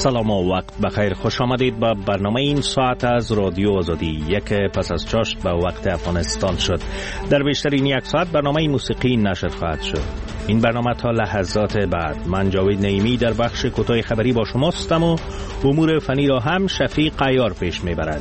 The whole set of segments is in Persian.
سلام و وقت بخیر. خوش آمدید به برنامه این ساعت از رادیو آزادی. یک پس از چاشت به وقت افغانستان شد. در بیشترین یک ساعت برنامه موسیقی نشر خواهد شد. این برنامه تا لحظات بعد. من جاوید نعیمی در بخش کوتاه خبری با شما هستم و امور فنی را هم شفیق عیار پیش میبرد.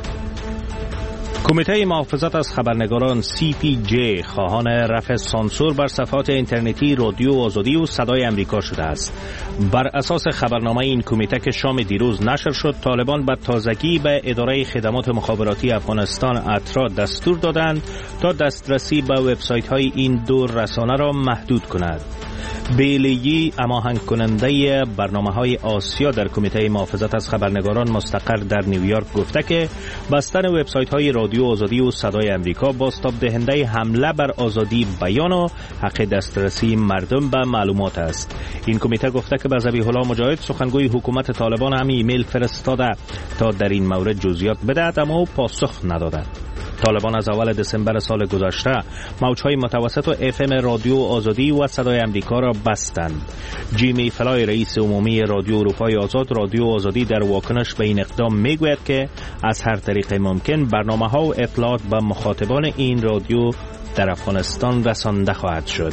کمیته محافظت از خبرنگاران CPJ خواهان رفع سانسور بر صفحات اینترنتی رادیو آزادی و صدای امریکا شده است. بر اساس خبرنامه این کمیته که شام دیروز نشر شد، طالبان به تازگی به اداره خدمات مخابراتی افغانستان اترا دستور دادند تا دسترسی به وبسایت های این دو رسانه را محدود کند. بیلیی هماهنگ کننده برنامه‌های آسیا در کمیته محافظت از خبرنگاران مستقر در نیویورک گفته که بستن وبسایت‌های رادیو آزادی و صدای امریکا بازتاب دهنده حمله بر آزادی بیان و حق دسترسی مردم به معلومات است. این کمیته گفته که به ذبیح الله مجاهد سخنگوی حکومت طالبان هم ایمیل فرستاده تا در این مورد جزئیات بدهد، اما پاسخ نداده. طالبان از اول دسامبر سال گذشته موجهای متوسط و FM رادیو آزادی و صدای امریکا را بستند. جیمی فلای رئیس عمومی رادیو اروپای آزاد رادیو آزادی در واکنش به این اقدام میگوید که از هر طریق ممکن برنامه‌ها و اطلاعات به مخاطبان این رادیو در افغانستان رسانده خواهد شد.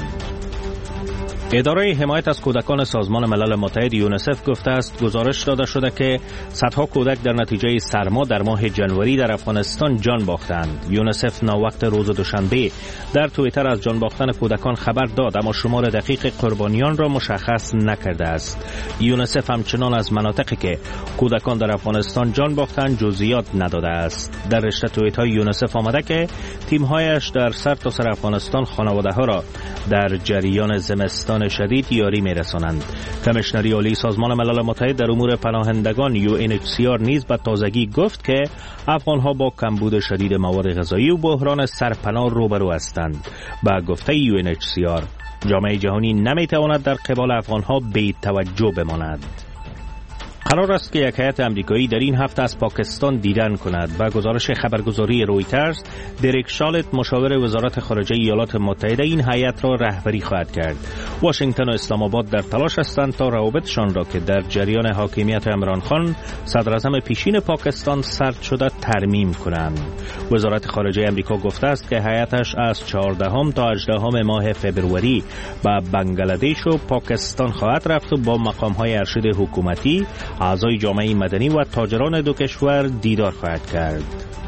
اداره حمایت از کودکان سازمان ملل متحد یونیسف گفته است گزارش داده شده که صدها کودک در نتیجه سرما در ماه جنوری در افغانستان جان باختند. یونیسف ناوقت روز دوشنبه در توییتر از جان باختن کودکان خبر داد، اما شمار دقیق قربانیان را مشخص نکرده است. یونیسف همچنان از مناطقی که کودکان در افغانستان جان باختند جزئیات نداده است. در رشته توییت‌های یونیسف آمده که تیم‌هایش در سرتاسر افغانستان خانواده‌ها را در جریان زمستان شدید یاری می‌رسانند. کمیشنری عالی سازمان ملل متحد در امور پناهندگان UNHCR نیز به تازگی گفت که افغان‌ها با کمبود شدید مواد غذایی و بحران سرپناه روبرو هستند. با گفته UNHCR جامعه جهانی نمی‌تواند در قبال افغان‌ها بی توجه بماند. قرار است که یک هیئت امریکایی در این هفته از پاکستان دیدن کند. با گزارش خبرگزاری رویترز، دریک شالت مشاور وزارت خارجه ایالات متحده این هیئت را رهبری خواهد کرد. واشنگتن و اسلام آباد در تلاش هستند تا روابطشان را که در جریان حاکمیت عمران خان صدراعظم پیشین پاکستان سرد شده ترمیم کنند. وزارت خارجه امریکا گفته است که هیئتش از 14 تا 18 ماه فوریه به بنگلادش و پاکستان خواهد رفت و با مقام‌های ارشد حکومتی، اعضای جامعه مدنی و تاجران دو کشور دیدار خواهد کرد.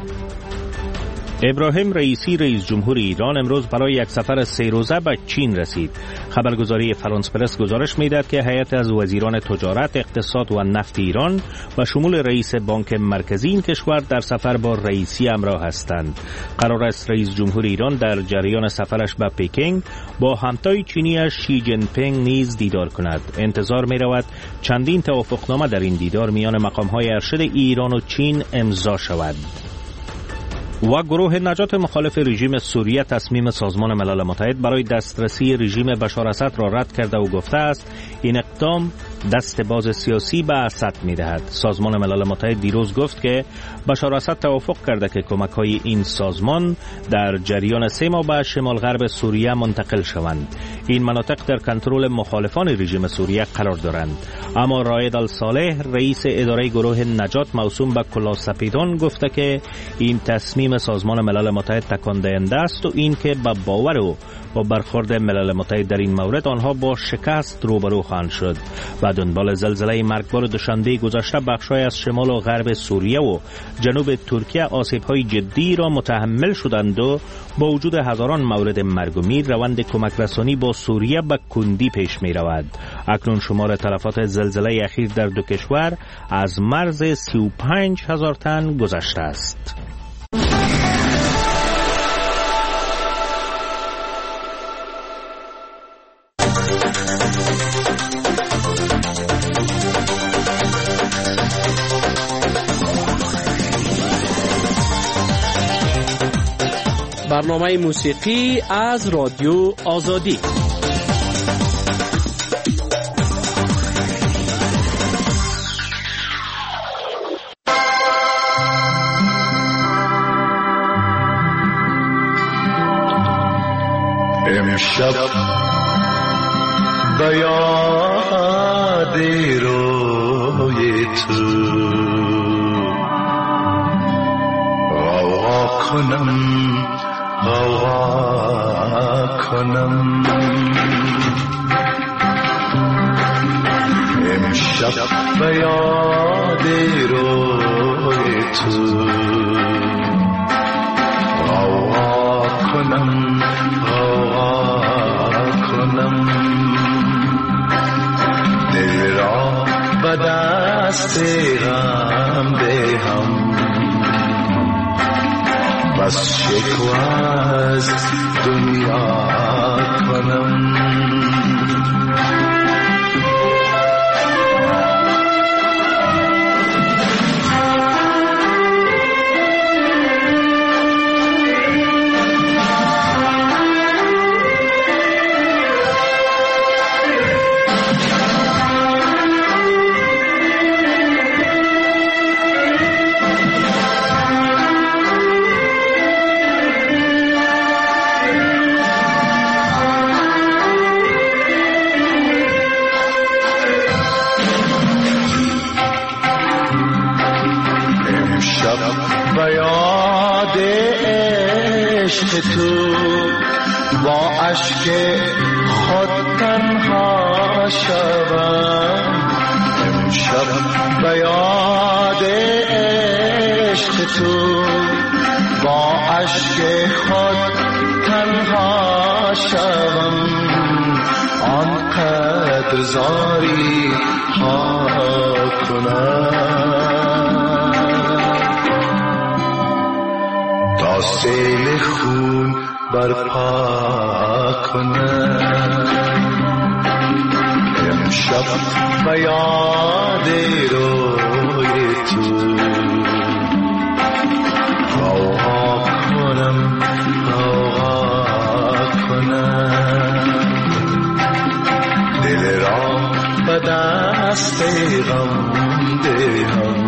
ابراهیم رئیسی رئیس جمهور ایران امروز برای یک سفر 3 روزه به چین رسید. خبرگزاری فرانس پرس گزارش می‌دهد که هیئت از وزیران تجارت، اقتصاد و نفت ایران و شمول رئیس بانک مرکزی این کشور در سفر با رئیسی همراه هستند. قرار است رئیس جمهور ایران در جریان سفرش به پکینگ با همتای چینی شی جین پینگ نیز دیدار کند. انتظار می‌رود چندین توافقنامه در این دیدار میان مقام‌های ارشد ایران و چین امضا شود. و گروه نجات مخالف رژیم سوریه تصمیم سازمان ملل متحد برای دسترسی رژیم بشار اسد را رد کرده و گفته است این اقدام دست باز سیاسی به اسد می‌دهد. سازمان ملل متحد دیروز گفت که بشار اسد توافق کرده که کمک‌های این سازمان در جریان 3 ماه به شمال غرب سوریه منتقل شوند. این مناطق در کنترل مخالفان رژیم سوریه قرار دارند. اما رائد الصالح رئیس اداره گروه نجات موسوم به کلاسپیدون گفته که این تصمیم سازمان ملل متحد تکان دهنده است و این که با باور و با برخورد ملل متحد در این مورد آنها با شکست روبرو خواهند شد. و دنبال زلزله مرگبار دوشنبه گذشته بخش‌های از شمال و غرب سوریه و جنوب ترکیه آسیب‌های جدی را متحمل شدند و با وجود هزاران مورد مرگ و میر روند کمک رسانی با سوریه به کندی پیش می‌رود. اکنون شمار تلفات زلزله اخیر در دو کشور از مرز 35,000 تن گذشته است. برنامه موسیقی از رادیو آزادی. امشب بیاد روز روی تو غوغا کنم غوغا کنم امشب به یاد روی تو غوغا کنم غوغا کنم دل را به دست غم دهم بس شکوه از دنیا کنم تو با اشک خود تنها شوم امشب به یاد عشق تو با اشک خود تنها شوم آنقدر زاری ها کنم تا سیل خون برپا کنم امشب به یاد روی تو غوغا کنم غوغا کنم دل را به دست غم دهم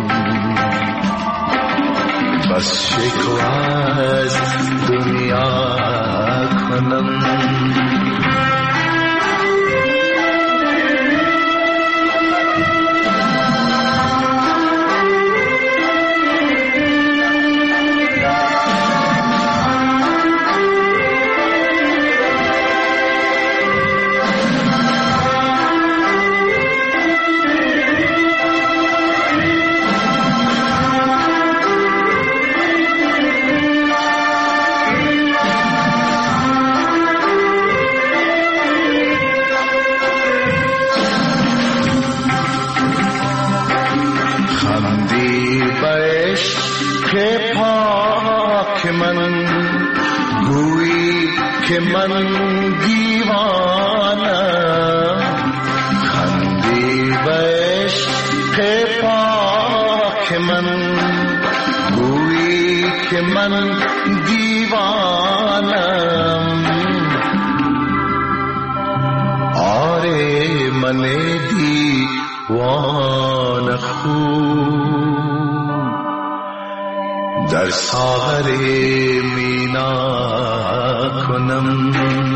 بس شکوه از دنیا کنم که من دیوانم خندی به عشق پاک من گویی که من دیوانم آره من دیوان خون در ساغر مینا کنم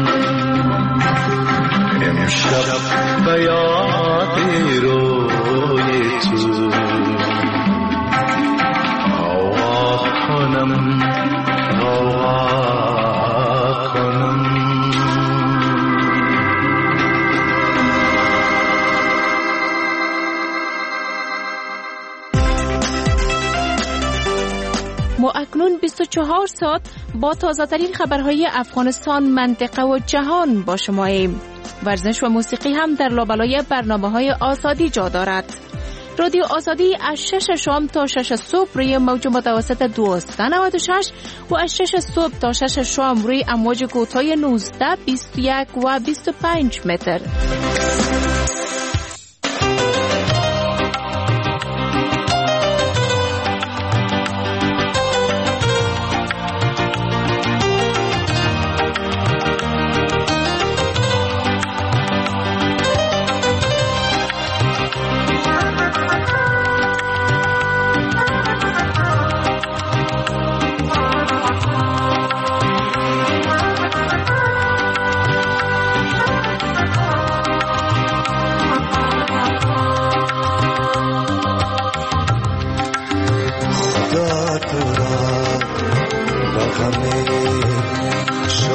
امشب به یاد روی تو غوغا کنم غوغا کنم ما اکنون 24 ساعت با تازه‌ترین خبرهای افغانستان، منطقه و جهان با شماییم. ورزش و موسیقی هم در لابلای برنامه‌های آزادی جا دارد. رادیو آزادی از 6 شام تا 6 صبح روی موج متوسط 1296 و از 6 صبح تا 6 شام روی امواج کوتاه 19، 21 و 25 متر.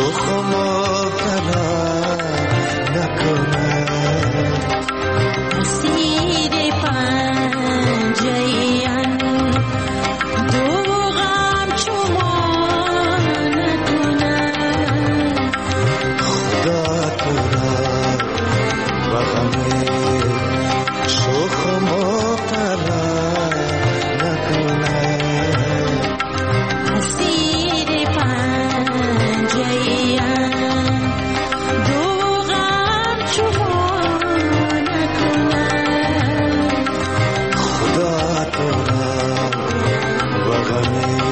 شوخ و مبتلا نکنه اسیر پنجه‌این دو غم شما نکنه خدا تو را و غم شوخ و مبتلا نکنه اسیر پنجه‌این دو غم شما نکنه خدا تو را و غم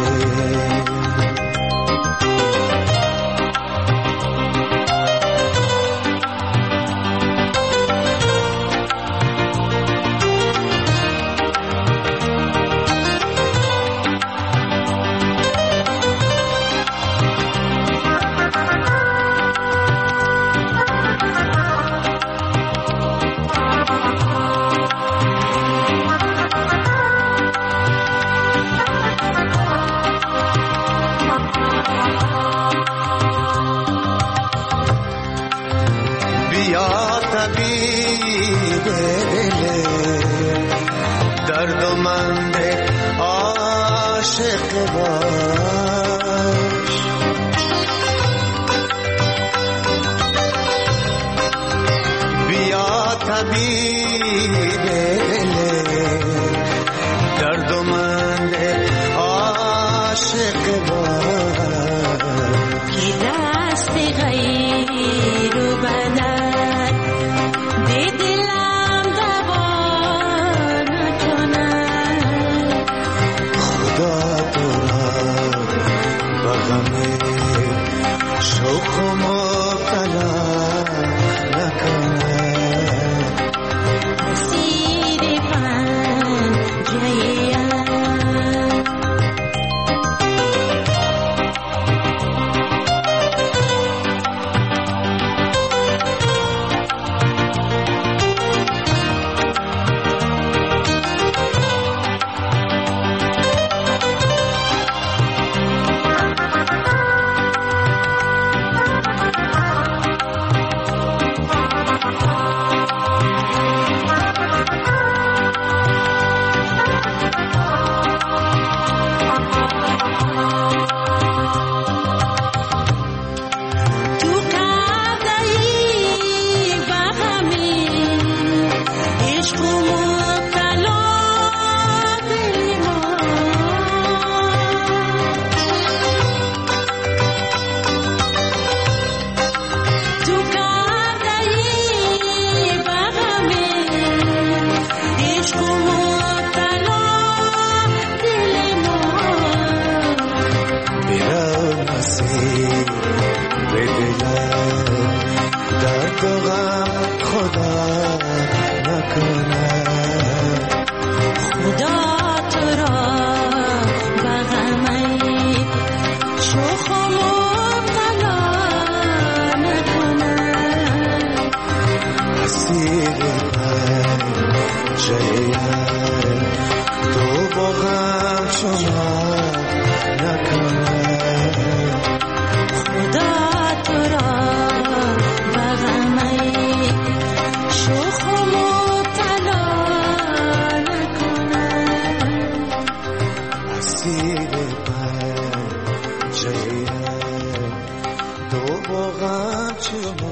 بیا طبیب دل درد و مند عاشق باش بیا طبیب دل درد و مند عاشق باش که دست غیر و بدن به دلم دوا نکنه خدا تو را و غم شوق و مبتلا نکنه اسیر پنجه‌این تو قدری بغمی عشق و مبتلا دل ما تو قدری بغمی عشق و مبتلا دل ما میرم مسیر به دلم درد و غم خدا نکنه خدا تو را و غمی شوخ و مبتلا نکنه اسیر پنجه‌این تو با غم شما نکنه خدا تو را و غمی شوخ و مبتلا نکنه اسیر پنجه‌این تو با غم شما.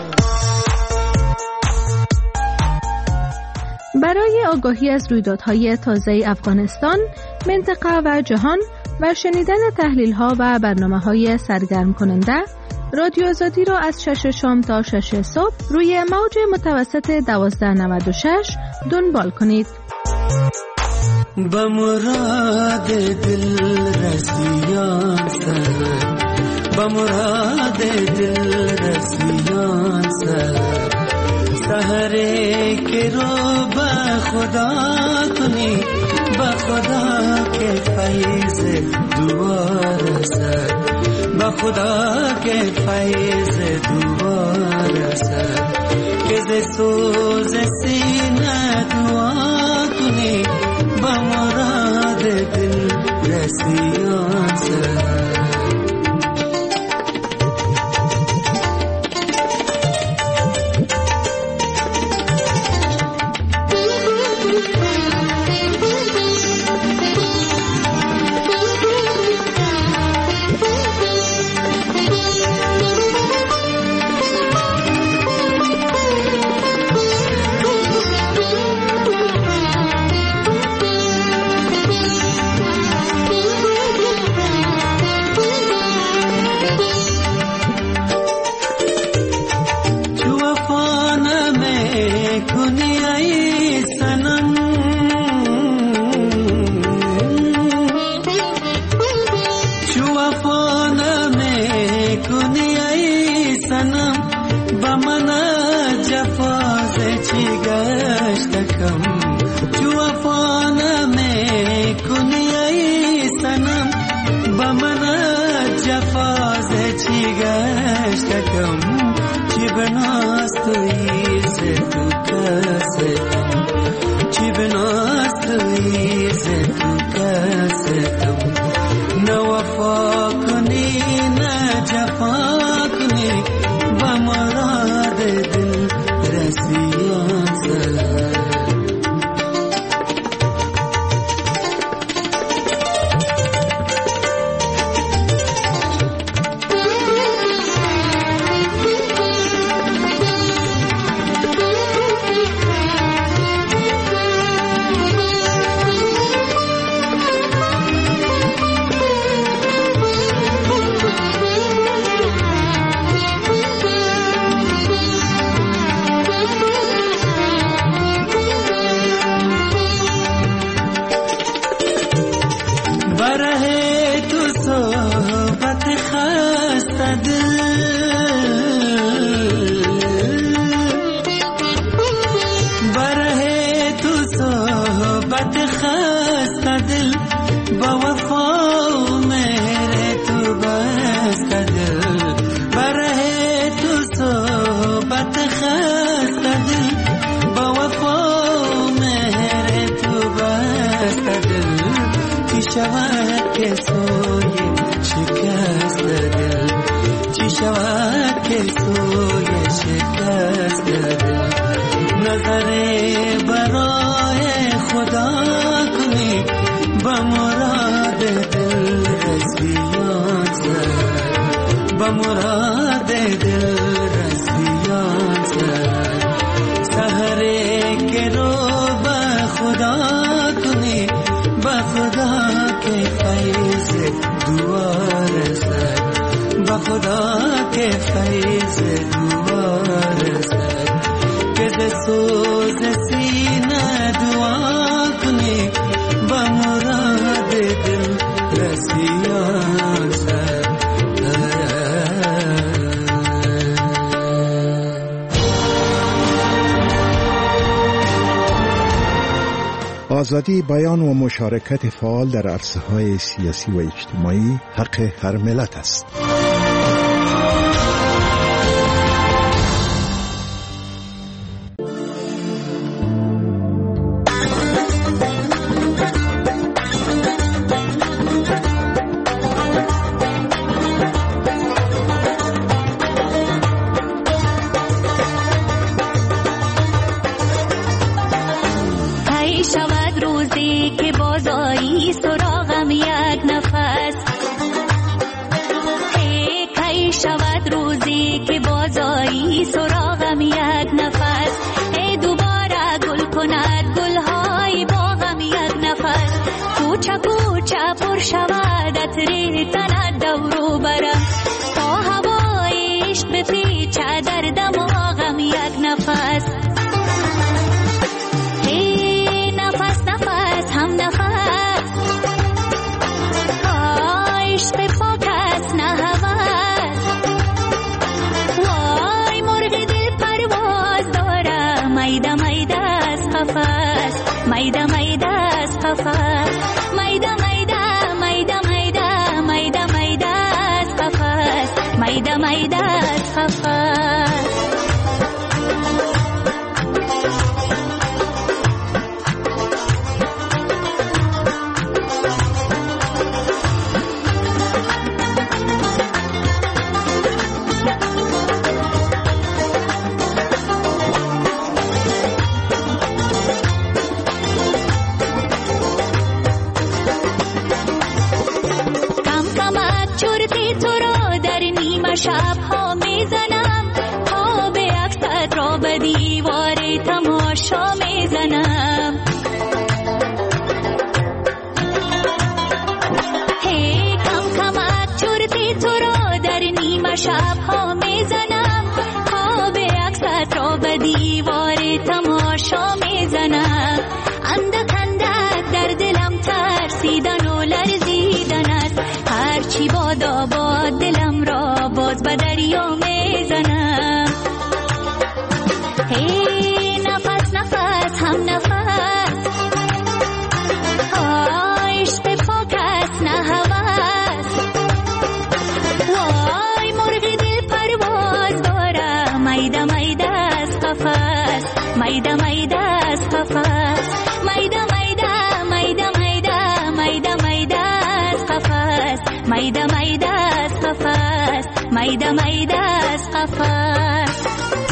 برای آگاهی از رویدادهای تازه افغانستان، منطقه و جهان و شنیدن تحلیل‌ها و برنامه‌های سرگرم کننده، رادیو آزادی را از 6 شام تا 6 صبح روی موج متوسط 1296 دنبال کنید. به مراد دل رسیان سر به مراد دل رسیان سر سحره که رو به خدا کنی به خدا که فیض دوار سر به خدا که فیض دوار سر که ز سوز سینه دعا کنی به مراد دل رسیان سر سنم با من جفاز چی گشتکم جو وفا نمیکنی ای سنم با من جفاز چی گشتکم چی بناست توی سے تو کستم چی بناست توی سے تو کستم نه وفا کنی نه جفا کنی با مراد دل رسیان سر آزادی بیان و مشارکت فعال در عرصه‌های سیاسی و اجتماعی حق هر ملت است. چی باد آباد دلم را باز بدری دریا میزنم. هی نفس نفس هم نفس، عشق پاک است نه هوس. وای مرغ دل پرواز دارم، میده میده از قفس، میده میده از قفس، میده میده میده میده میده میده از قفس، میده میده از قفس، میده میده از قفس.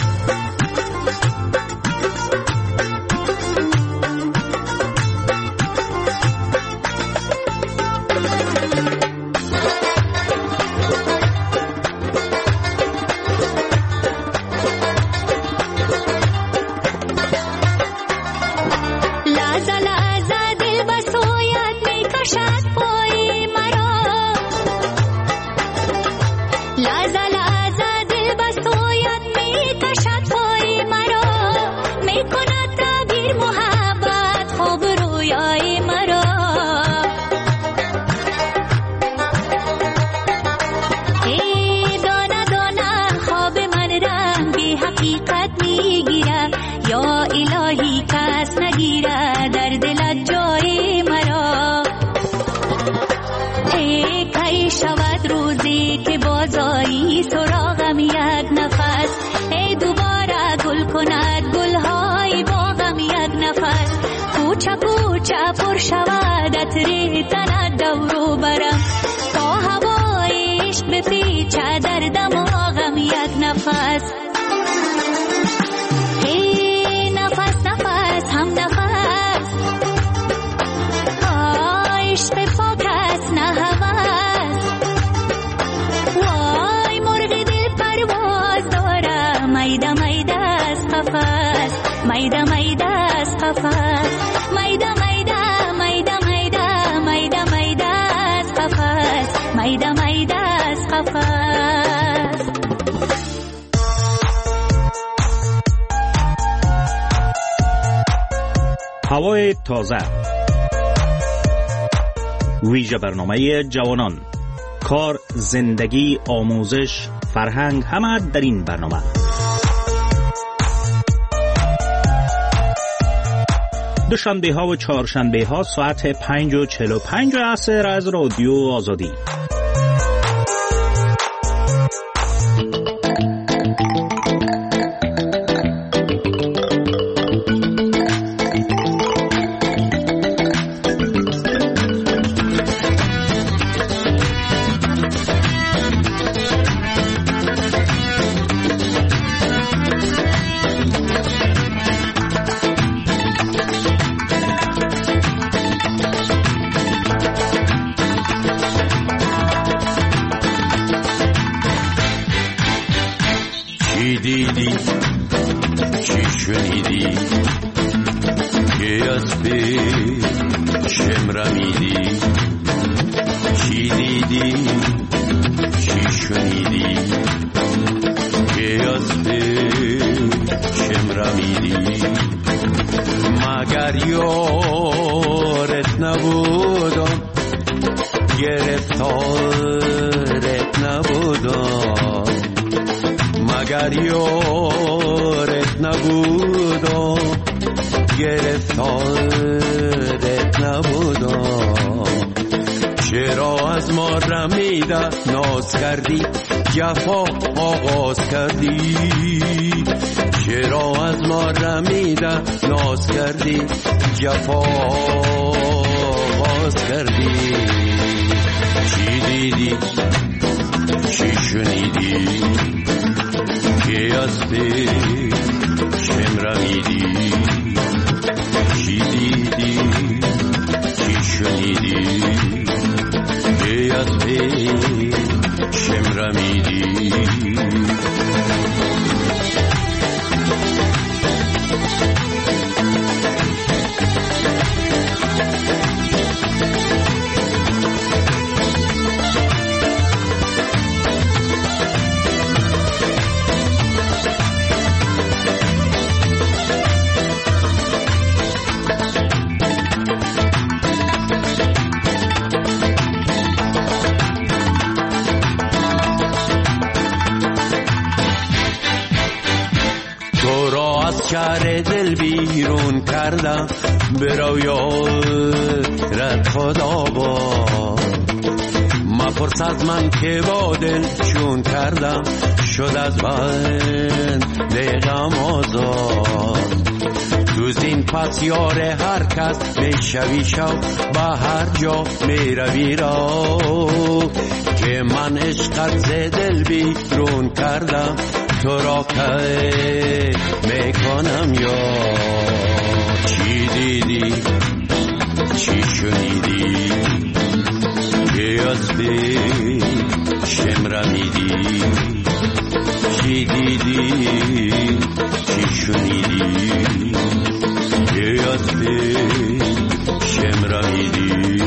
سراغم یک نفس، ای دوباره گل کند گلهای باغم یک نفس. کوچه کوچه پر شود عطر تند دورو برم، تا هوای عشق بپیچه در دماغم یک نفس. ای نفس نفس هم نفس، عشق پاک است نه هوس. وای مرغ دل پرواز دارم، میده میده از قفس، میده میده از قفس، میده میده میده میده میده میده از قفس، میده میده از قفس. هوای تازه، ویژه برنامه جوانان، کار، زندگی، آموزش، فرهنگ، همه در این برنامه. دوشنبه ها و چهارشنبه ها ساعت 5:45 عصر از رادیو آزادی. جفا آغاز کردی، چرا از ما رمیده ناز کردی، جفا آغاز کردی. چی دیدی چی شنیدی که از پیشم رمیدی، چی دیدی چی شنیدی که از پیشم رمیدی. شهر دل بیرون کردم، به رویات خدا با مپرس از من که با دل چون کردم، شد از بند غم آزاد. تو زین پس یار هر کس میشوی شو، به هر جا میروی را که من عشقت ز دل بیرون کردم، تو را که میکنم یاد. چی دیدی چی شنیدی که از بی شمرمیدی، چی دیدی چی شنیدی که از بی شمرمیدی.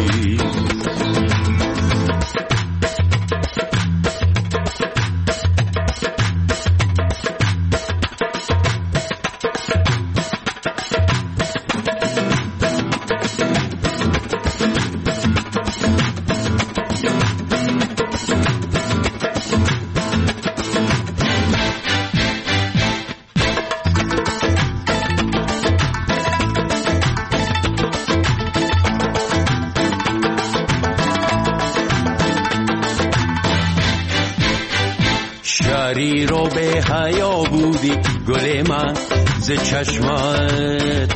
شهری رو به حیا بودی گل من، ز چشمت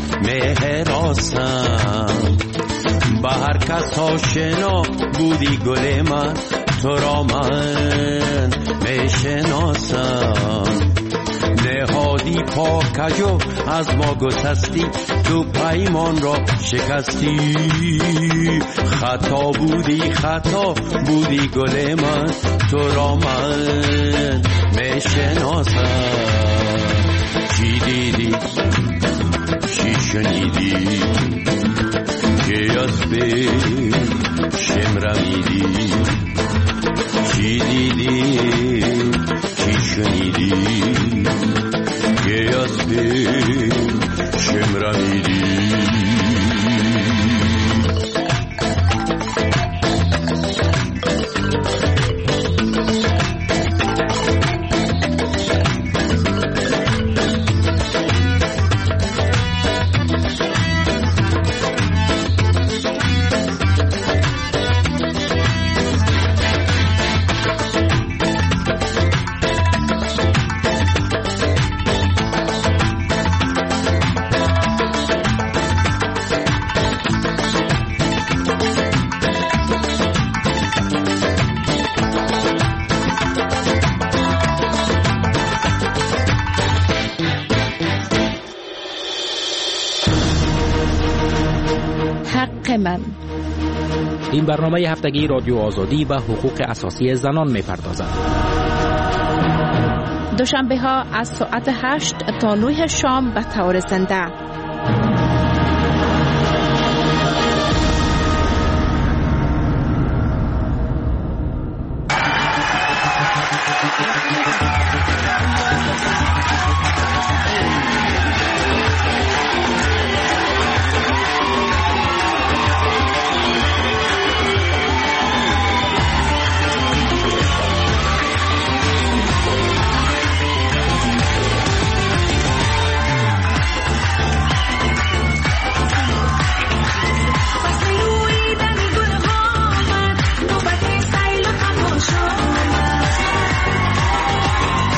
مهراسم، به هر کس آشنا بودی گل من، تو را من میشناسم. نهادی پاکجو از ما گسستی، تو پیمان را شکستی، خطا بودی گل من، تو را من میشناسم. چی دیدی چی شنیدی که از بی شمرمیدی، چی دیدی چی شنیدی که از بی شمرمیدی. من. این برنامه هفتگی رادیو آزادی به حقوق اساسی زنان می‌پردازد. دوشنبه ها از ساعت 8 تا 9 شام به طور زنده.